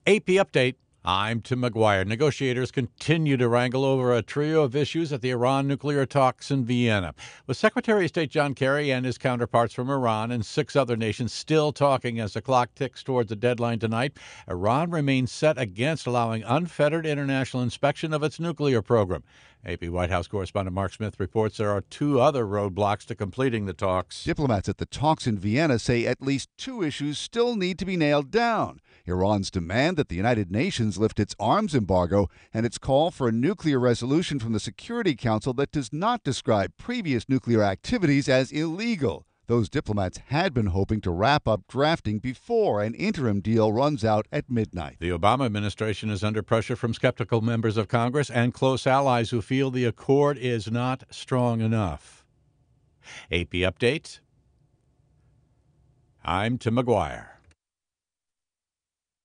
AP Update. I'm Tim McGuire. Negotiators continue to wrangle over a trio of issues at the Iran nuclear talks in Vienna, with Secretary of State John Kerry and his counterparts from Iran and 6 other nations still talking as the clock ticks towards the deadline tonight. Iran remains set against allowing unfettered international inspection of its nuclear program. AP White House correspondent Mark Smith reports there are 2 other roadblocks to completing the talks. Diplomats at the talks in Vienna say at least 2 issues still need to be nailed down. Iran's demand that the United Nations lift its arms embargo and its call for a nuclear resolution from the Security Council that does not describe previous nuclear activities as illegal. Those diplomats had been hoping to wrap up drafting before an interim deal runs out at midnight. The Obama administration is under pressure from skeptical members of Congress and close allies who feel the accord is not strong enough. AP Update. I'm Tim McGuire.